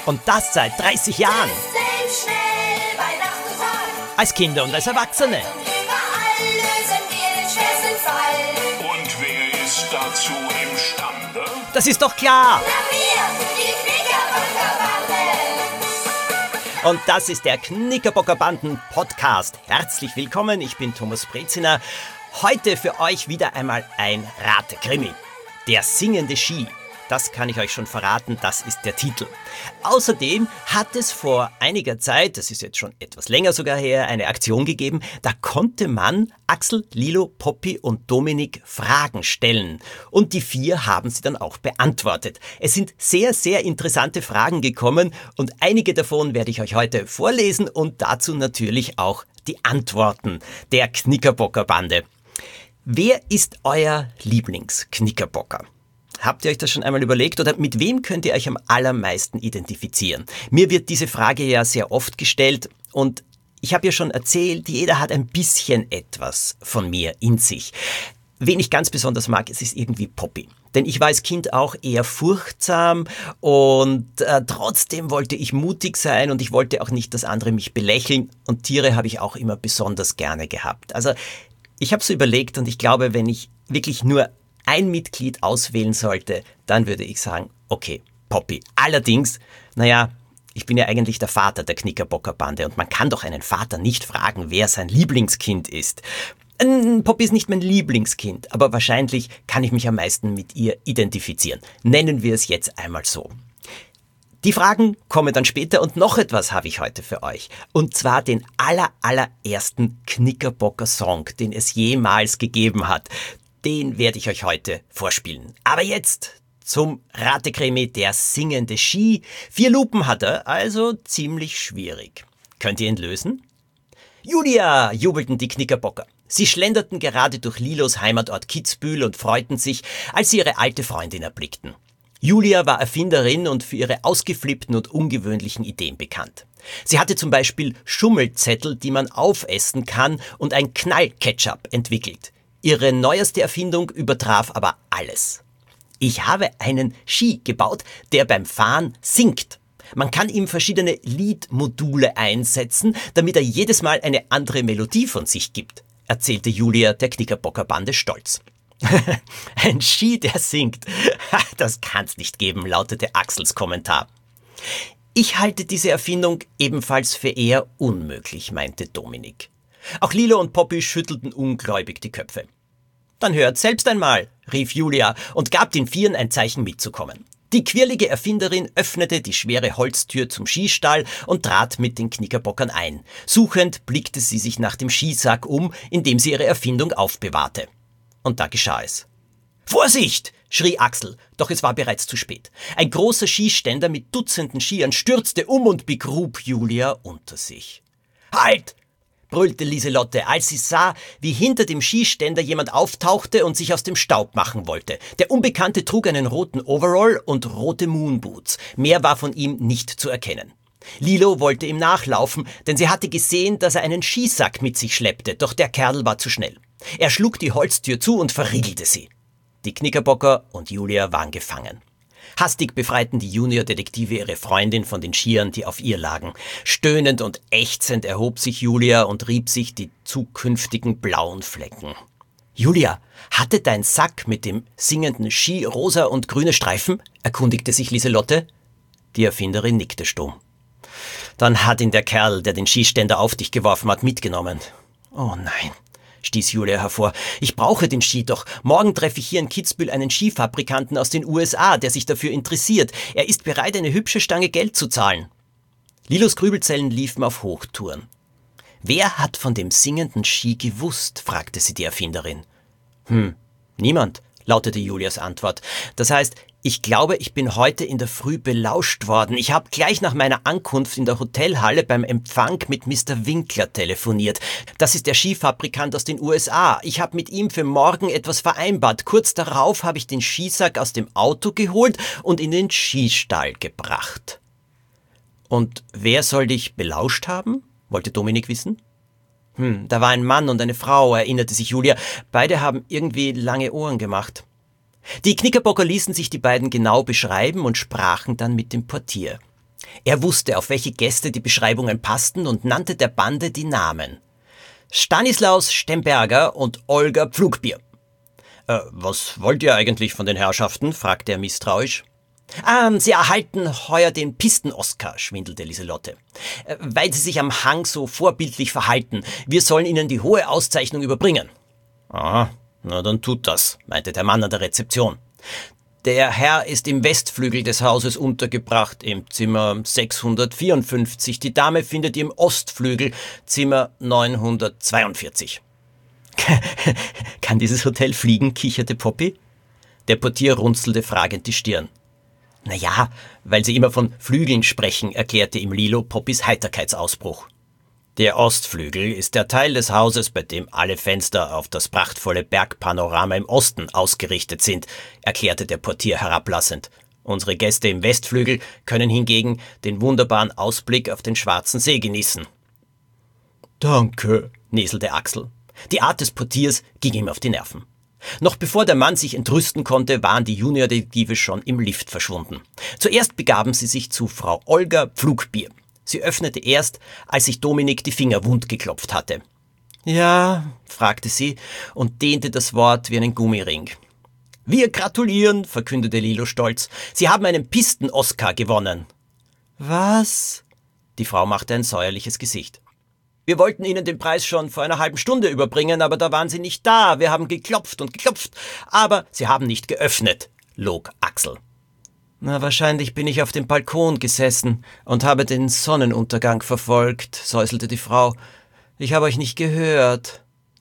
Und das seit 30 Jahren. Schnell Weihnachtstag. Als Kinder und als Erwachsene. Überall lösen wir den schwersten Fall. Und wer ist dazu imstande? Das ist doch klar. Na wir, die Knickerbockerbande. Und das ist der Knickerbockerbanden-Podcast. Herzlich willkommen, ich bin Thomas Breziner. Heute für euch wieder einmal ein Ratekrimi. Der singende Ski. Das kann ich euch schon verraten, das ist der Titel. Außerdem hat es vor einiger Zeit, das ist jetzt schon etwas länger sogar her, eine Aktion gegeben, da konnte man Axel, Lilo, Poppy und Dominik Fragen stellen. Und die 4 haben sie dann auch beantwortet. Es sind sehr, sehr interessante Fragen gekommen und einige davon werde ich euch heute vorlesen und dazu natürlich auch die Antworten der Knickerbockerbande. Wer ist euer Lieblingsknickerbocker? Habt ihr euch das schon einmal überlegt oder mit wem könnt ihr euch am allermeisten identifizieren? Mir wird diese Frage ja sehr oft gestellt und ich habe ja schon erzählt, jeder hat ein bisschen etwas von mir in sich. Wen ich ganz besonders mag, es ist irgendwie Poppy. Denn ich war als Kind auch eher furchtsam und trotzdem wollte ich mutig sein und ich wollte auch nicht, dass andere mich belächeln und Tiere habe ich auch immer besonders gerne gehabt. Also ich habe so überlegt und ich glaube, wenn ich wirklich nur ein Mitglied auswählen sollte, dann würde ich sagen, okay, Poppy. Allerdings, ich bin ja eigentlich der Vater der Knickerbockerbande und man kann doch einen Vater nicht fragen, wer sein Lieblingskind ist. Poppy ist nicht mein Lieblingskind, aber wahrscheinlich kann ich mich am meisten mit ihr identifizieren. Nennen wir es jetzt einmal so. Die Fragen kommen dann später und noch etwas habe ich heute für euch. Und zwar den allerersten Knickerbocker-Song, den es jemals gegeben hat. Den werde ich euch heute vorspielen. Aber jetzt zum Ratekrimi der singende Ski. 4 Lupen hat er, also ziemlich schwierig. Könnt ihr ihn lösen? Julia, jubelten die Knickerbocker. Sie schlenderten gerade durch Lilos Heimatort Kitzbühel und freuten sich, als sie ihre alte Freundin erblickten. Julia war Erfinderin und für ihre ausgeflippten und ungewöhnlichen Ideen bekannt. Sie hatte zum Beispiel Schummelzettel, die man aufessen kann, und ein Knallketchup entwickelt. Ihre neueste Erfindung übertraf aber alles. Ich habe einen Ski gebaut, der beim Fahren singt. Man kann ihm verschiedene Liedmodule einsetzen, damit er jedes Mal eine andere Melodie von sich gibt, erzählte Julia der Knickerbockerbande stolz. Ein Ski, der singt. Das kann's nicht geben, lautete Axels Kommentar. Ich halte diese Erfindung ebenfalls für eher unmöglich, meinte Dominik. Auch Lilo und Poppy schüttelten ungläubig die Köpfe. Dann hört selbst einmal, rief Julia und gab den 4 ein Zeichen mitzukommen. Die quirlige Erfinderin öffnete die schwere Holztür zum Skistall und trat mit den Knickerbockern ein. Suchend blickte sie sich nach dem Skisack um, in dem sie ihre Erfindung aufbewahrte. Und da geschah es. Vorsicht! Schrie Axel, doch es war bereits zu spät. Ein großer Skiständer mit Dutzenden Skiern stürzte um und begrub Julia unter sich. Halt! Brüllte Lieselotte, als sie sah, wie hinter dem Skiständer jemand auftauchte und sich aus dem Staub machen wollte. Der Unbekannte trug einen roten Overall und rote Moonboots. Mehr war von ihm nicht zu erkennen. Lilo wollte ihm nachlaufen, denn sie hatte gesehen, dass er einen Skisack mit sich schleppte, doch der Kerl war zu schnell. Er schlug die Holztür zu und verriegelte sie. Die Knickerbocker und Julia waren gefangen. Hastig befreiten die Juniordetektive ihre Freundin von den Skiern, die auf ihr lagen. Stöhnend und ächzend erhob sich Julia und rieb sich die zukünftigen blauen Flecken. Julia, hatte dein Sack mit dem singenden Ski rosa und grüne Streifen? Erkundigte sich Lieselotte. Die Erfinderin nickte stumm. Dann hat ihn der Kerl, der den Skiständer auf dich geworfen hat, mitgenommen. Oh nein, stieß Julia hervor. Ich brauche den Ski doch. Morgen treffe ich hier in Kitzbühel einen Skifabrikanten aus den USA, der sich dafür interessiert. Er ist bereit, eine hübsche Stange Geld zu zahlen. Lilos Grübelzellen liefen auf Hochtouren. Wer hat von dem singenden Ski gewusst? Fragte sie die Erfinderin. Niemand, lautete Julias Antwort. Das heißt, ich glaube, ich bin heute in der Früh belauscht worden. Ich habe gleich nach meiner Ankunft in der Hotelhalle beim Empfang mit Mr. Winkler telefoniert. Das ist der Skifabrikant aus den USA. Ich habe mit ihm für morgen etwas vereinbart. Kurz darauf habe ich den Skisack aus dem Auto geholt und in den Skistall gebracht. Und wer soll dich belauscht haben? Wollte Dominik wissen. Da war ein Mann und eine Frau, erinnerte sich Julia. Beide haben irgendwie lange Ohren gemacht. Die Knickerbocker ließen sich die beiden genau beschreiben und sprachen dann mit dem Portier. Er wusste, auf welche Gäste die Beschreibungen passten und nannte der Bande die Namen. Stanislaus Stemberger und Olga Pflugbier. Was wollt ihr eigentlich von den Herrschaften?, fragte er misstrauisch. Sie erhalten heuer den Pisten-Oscar, schwindelte Lieselotte. Weil sie sich am Hang so vorbildlich verhalten. Wir sollen ihnen die hohe Auszeichnung überbringen. Ah, na dann tut das, meinte der Mann an der Rezeption. Der Herr ist im Westflügel des Hauses untergebracht, im Zimmer 654. Die Dame findet ihr im Ostflügel, Zimmer 942. Kann dieses Hotel fliegen, kicherte Poppy. Der Portier runzelte fragend die Stirn. Naja, weil sie immer von Flügeln sprechen, erklärte ihm Lilo Poppys Heiterkeitsausbruch. Der Ostflügel ist der Teil des Hauses, bei dem alle Fenster auf das prachtvolle Bergpanorama im Osten ausgerichtet sind, erklärte der Portier herablassend. Unsere Gäste im Westflügel können hingegen den wunderbaren Ausblick auf den Schwarzen See genießen. Danke, näselte Axel. Die Art des Portiers ging ihm auf die Nerven. Noch bevor der Mann sich entrüsten konnte, waren die Juniordetektive schon im Lift verschwunden. Zuerst begaben sie sich zu Frau Olga Pflugbier. Sie öffnete erst, als sich Dominik die Finger wund geklopft hatte. Ja, fragte sie und dehnte das Wort wie einen Gummiring. Wir gratulieren, verkündete Lilo stolz. Sie haben einen Pisten-Oscar gewonnen. Was? Die Frau machte ein säuerliches Gesicht. Wir wollten Ihnen den Preis schon vor einer halben Stunde überbringen, aber da waren Sie nicht da. Wir haben geklopft und geklopft, aber Sie haben nicht geöffnet, log Axel. Na, wahrscheinlich bin ich auf dem Balkon gesessen und habe den Sonnenuntergang verfolgt, säuselte die Frau. Ich habe euch nicht gehört.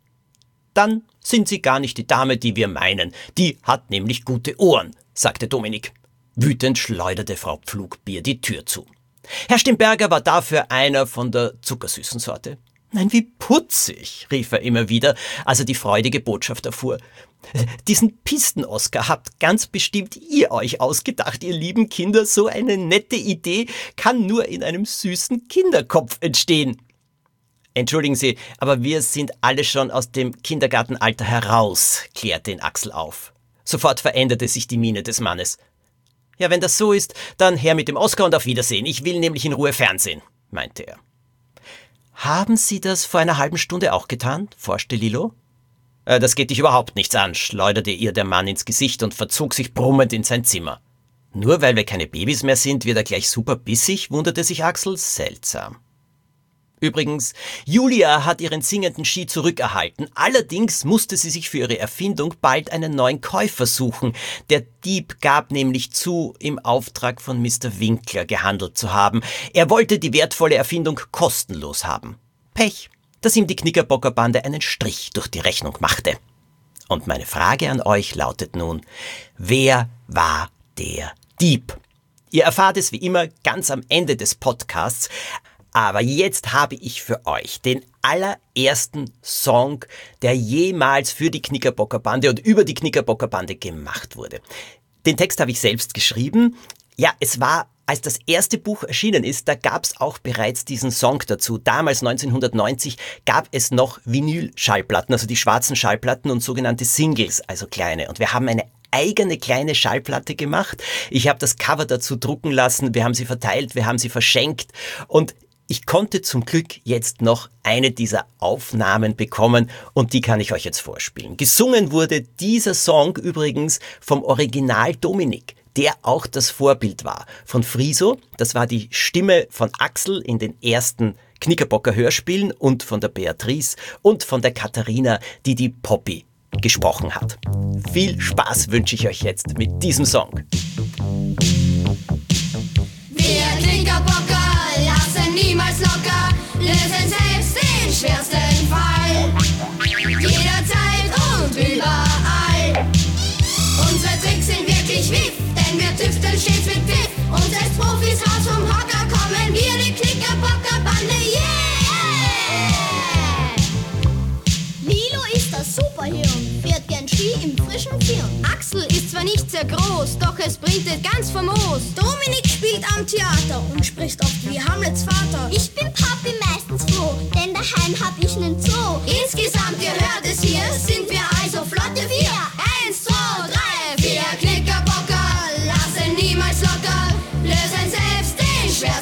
Dann sind Sie gar nicht die Dame, die wir meinen. Die hat nämlich gute Ohren, sagte Dominik. Wütend schleuderte Frau Pflugbier die Tür zu. Herr Stemberger war dafür einer von der zuckersüßen Sorte. Nein, wie putzig, rief er immer wieder, als er die freudige Botschaft erfuhr. Diesen Pisten-Oscar habt ganz bestimmt ihr euch ausgedacht, ihr lieben Kinder. So eine nette Idee kann nur in einem süßen Kinderkopf entstehen. Entschuldigen Sie, aber wir sind alle schon aus dem Kindergartenalter heraus, klärte ihn Axel auf. Sofort veränderte sich die Miene des Mannes. Ja, wenn das so ist, dann her mit dem Oscar und auf Wiedersehen. Ich will nämlich in Ruhe Fernsehen, meinte er. Haben Sie das vor einer halben Stunde auch getan? Forschte Lilo. Das geht dich überhaupt nichts an, schleuderte ihr der Mann ins Gesicht und verzog sich brummend in sein Zimmer. Nur weil wir keine Babys mehr sind, wird er gleich super bissig, wunderte sich Axel. Seltsam. Übrigens, Julia hat ihren singenden Ski zurückerhalten. Allerdings musste sie sich für ihre Erfindung bald einen neuen Käufer suchen. Der Dieb gab nämlich zu, im Auftrag von Mr. Winkler gehandelt zu haben. Er wollte die wertvolle Erfindung kostenlos haben. Pech, dass ihm die Knickerbockerbande einen Strich durch die Rechnung machte. Und meine Frage an euch lautet nun, wer war der Dieb? Ihr erfahrt es wie immer ganz am Ende des Podcasts. Aber jetzt habe ich für euch den allerersten Song, der jemals für die Knickerbockerbande und über die Knickerbockerbande gemacht wurde. Den Text habe ich selbst geschrieben. Ja, es war, als das erste Buch erschienen ist, da gab es auch bereits diesen Song dazu. Damals, 1990, gab es noch Vinyl-Schallplatten, also die schwarzen Schallplatten und sogenannte Singles, also kleine. Und wir haben eine eigene kleine Schallplatte gemacht. Ich habe das Cover dazu drucken lassen, wir haben sie verteilt, wir haben sie verschenkt und ich konnte zum Glück jetzt noch eine dieser Aufnahmen bekommen und die kann ich euch jetzt vorspielen. Gesungen wurde dieser Song übrigens vom Original Dominik, der auch das Vorbild war. Von Friso, das war die Stimme von Axel in den ersten Knickerbocker Hörspielen und von der Beatrice und von der Katharina, die die Poppy gesprochen hat. Viel Spaß wünsche ich euch jetzt mit diesem Song. Wir Knickerbocker lassen niemals locker, lösen selbst den schwersten Fall. Jederzeit und überall. Unsere Tricks sind wirklich wiff, denn wir tüfteln stets mit Pfiff. Und als Profis raus vom Hocker kommen wir, die Knickerbockerbande, yeah! Lilo ist das Superhirn, fährt gern Ski im frischen Firn. Axel ist zwar nicht sehr groß, doch es bringt es ganz famos. Dominik spielt am Theater und spricht oft wie Hamlets Vater. Ich bin Papi meistens froh, denn daheim hab ich nen Zoo. Insgesamt, ihr hört es hier, sind wir also flotte vier. 1, 2, 3, 4 Knickerbocker, lassen niemals locker, lösen selbst den schwersten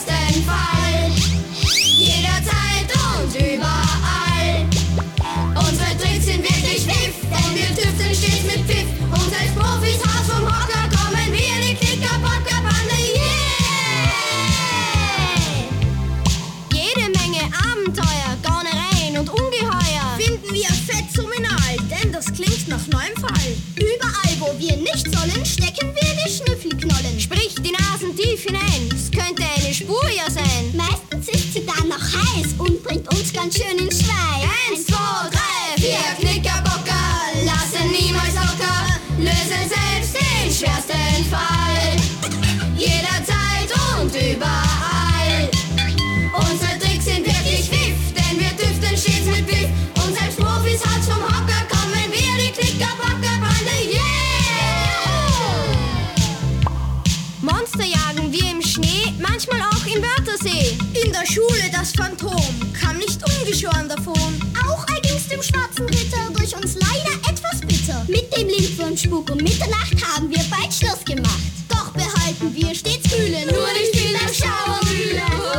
knollen. Sprich die Nasen tief hinein, es könnte eine Spur ja sein. Meistens ist sie dann noch heiß und bringt uns ganz schön ins Schweiß. 1, 2, 3, 4 Knickerbocker, lassen niemals locker, lösen selbst den schwersten Fall. Jederzeit und überall. Unsere Tricks sind wirklich Pfiff, denn wir tüfteln stets mit Pfiff. Und selbst Profis hat's vom Hocker, kommen wir die Knickerbocker-Bande, yeah! Monster jagen wir im Schnee, manchmal auch im Wörthersee. In der Schule das Phantom kam nicht ungeschoren davon. Auch erging's dem schwarzen Ritter durch uns leider etwas bitter. Mit dem Lindwurmspuk um Mitternacht haben wir bald Schluss gemacht. Doch behalten wir stets Kühle, nur nicht in der Schauermühle.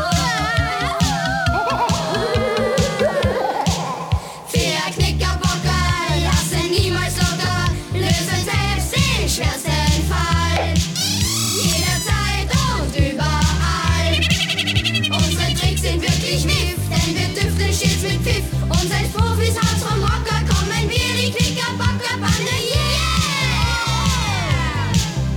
Vier Knickerbocker lassen niemals locker, lösen selbst den schwersten Fall. Jederzeit und überall. Unsere Tricks sind wirklich Miff, denn wir tüfteln stets mit Pfiff. Und selbst Profis hat's vom Hocker, kommen wir die Knickerbocker-Bande, yeah!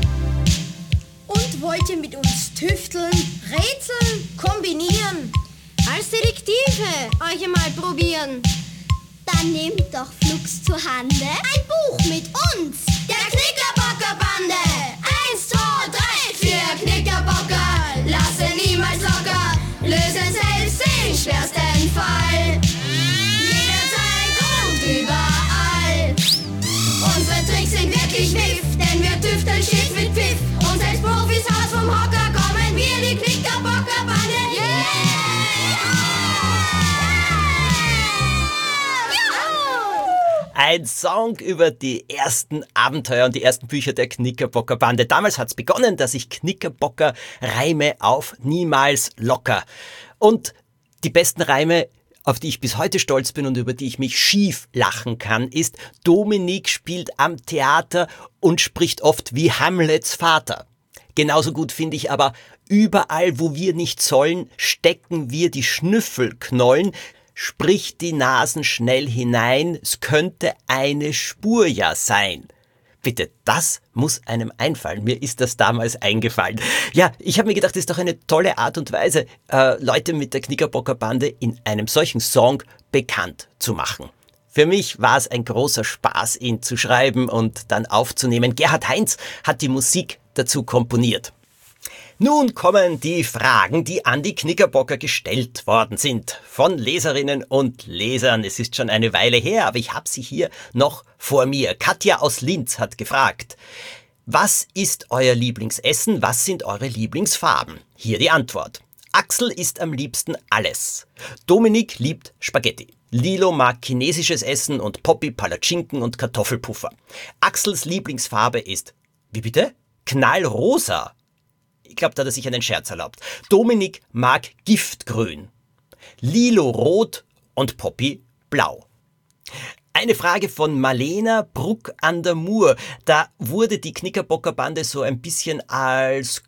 Und wollt ihr mit uns tüfteln, rätseln, kombinieren? Als Detektive euch einmal probieren. Dann nehmt doch flugs zur Hande ein Buch mit uns, Der Knickerbocker-Bande. 1, 2, 3, 4 Knickerbocker, lassen niemals locker, lösen selbst den schwersten Fall. Jederzeit und überall. Unsere Tricks sind wirklich Pfiff, denn wir tüfteln stets mit Pfiff. Und selbst Profis Haus vom Hocker, kommen wir die Knickerbocker-Bande, yeah! Ein Song über die ersten Abenteuer und die ersten Bücher der Knickerbocker-Bande. Damals hat's begonnen, dass ich Knickerbocker reime auf niemals locker. Und die besten Reime, auf die ich bis heute stolz bin und über die ich mich schief lachen kann, ist: Dominik spielt am Theater und spricht oft wie Hamlets Vater. Genauso gut finde ich aber: Überall, wo wir nicht sollen, stecken wir die Schnüffelknollen. Sprich die Nasen schnell hinein, es könnte eine Spur ja sein. Bitte, das muss einem einfallen. Mir ist das damals eingefallen. Ja, ich habe mir gedacht, das ist doch eine tolle Art und Weise, Leute mit der Knickerbocker-Bande in einem solchen Song bekannt zu machen. Für mich war es ein großer Spaß, ihn zu schreiben und dann aufzunehmen. Gerhard Heinz hat die Musik dazu komponiert. Nun kommen die Fragen, die an die Knickerbocker gestellt worden sind. Von Leserinnen und Lesern. Es ist schon eine Weile her, aber ich habe sie hier noch vor mir. Katja aus Linz hat gefragt: Was ist euer Lieblingsessen? Was sind eure Lieblingsfarben? Hier die Antwort. Axel isst am liebsten alles. Dominik liebt Spaghetti. Lilo mag chinesisches Essen und Poppy Palatschinken und Kartoffelpuffer. Axels Lieblingsfarbe ist, wie bitte? Knallrosa. Ich glaube, da hat er sich einen Scherz erlaubt. Dominik mag Giftgrün. Lilo rot und Poppy blau. Eine Frage von Marlena Bruck an der Mur. Da wurde die Knickerbocker-Bande so ein bisschen als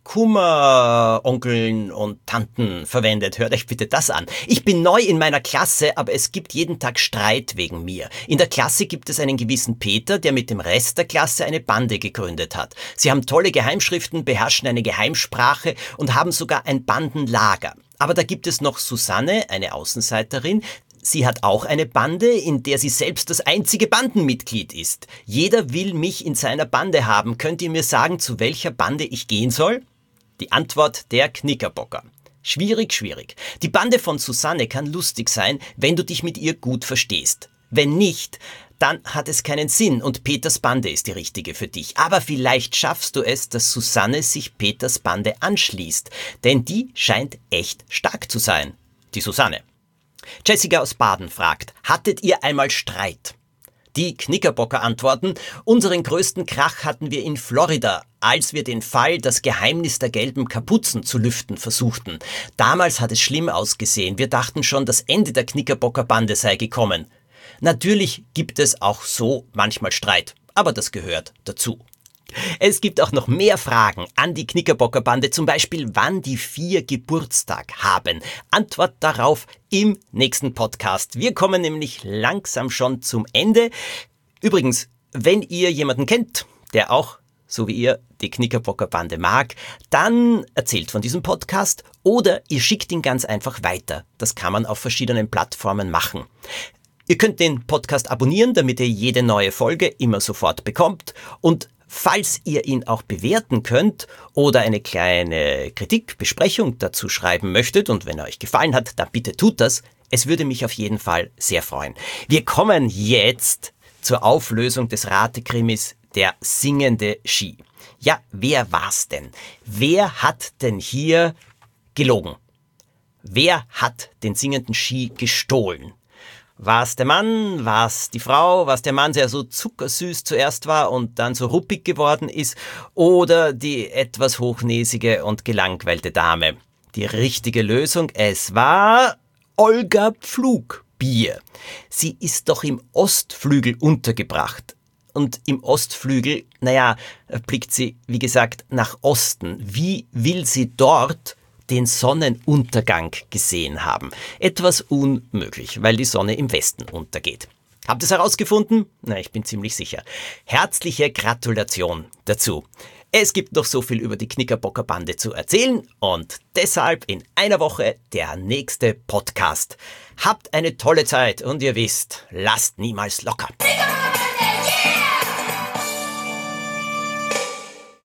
Kummeronkeln und Tanten verwendet. Hört euch bitte das an. Ich bin neu in meiner Klasse, aber es gibt jeden Tag Streit wegen mir. In der Klasse gibt es einen gewissen Peter, der mit dem Rest der Klasse eine Bande gegründet hat. Sie haben tolle Geheimschriften, beherrschen eine Geheimsprache und haben sogar ein Bandenlager. Aber da gibt es noch Susanne, eine Außenseiterin. Sie hat auch eine Bande, in der sie selbst das einzige Bandenmitglied ist. Jeder will mich in seiner Bande haben. Könnt ihr mir sagen, zu welcher Bande ich gehen soll? Die Antwort: der Knickerbocker. Schwierig, schwierig. Die Bande von Susanne kann lustig sein, wenn du dich mit ihr gut verstehst. Wenn nicht, dann hat es keinen Sinn und Peters Bande ist die richtige für dich. Aber vielleicht schaffst du es, dass Susanne sich Peters Bande anschließt. Denn die scheint echt stark zu sein. Die Susanne. Jessica aus Baden fragt: Hattet ihr einmal Streit? Die Knickerbocker antworten: Unseren größten Krach hatten wir in Florida, als wir den Fall Das Geheimnis der gelben Kapuzen zu lüften versuchten. Damals hat es schlimm ausgesehen. Wir dachten schon, das Ende der Knickerbocker-Bande sei gekommen. Natürlich gibt es auch so manchmal Streit, aber das gehört dazu. Es gibt auch noch mehr Fragen an die Knickerbocker-Bande, zum Beispiel, wann die 4 Geburtstag haben. Antwort darauf im nächsten Podcast. Wir kommen nämlich langsam schon zum Ende. Übrigens, wenn ihr jemanden kennt, der auch so wie ihr die Knickerbocker Bande mag, dann erzählt von diesem Podcast oder ihr schickt ihn ganz einfach weiter. Das kann man auf verschiedenen Plattformen machen. Ihr könnt den Podcast abonnieren, damit ihr jede neue Folge immer sofort bekommt. Und falls ihr ihn auch bewerten könnt oder eine kleine Kritik, Besprechung dazu schreiben möchtet und wenn er euch gefallen hat, dann bitte tut das. Es würde mich auf jeden Fall sehr freuen. Wir kommen jetzt zur Auflösung des Ratekrimis Der singende Ski. Ja, wer war's denn? Wer hat denn hier gelogen? Wer hat den singenden Ski gestohlen? War es der Mann, war es die Frau, war es der Mann, der so zuckersüß zuerst war und dann so ruppig geworden ist, oder die etwas hochnäsige und gelangweilte Dame? Die richtige Lösung, es war Olga Pflugbier. Sie ist doch im Ostflügel untergebracht. Und im Ostflügel, blickt sie, wie gesagt, nach Osten. Wie will sie dort den Sonnenuntergang gesehen haben? Etwas unmöglich, weil die Sonne im Westen untergeht. Habt ihr es herausgefunden? Ich bin ziemlich sicher. Herzliche Gratulation dazu. Es gibt noch so viel über die Knickerbocker Bande zu erzählen und deshalb in einer Woche der nächste Podcast. Habt eine tolle Zeit und ihr wisst, lasst niemals locker.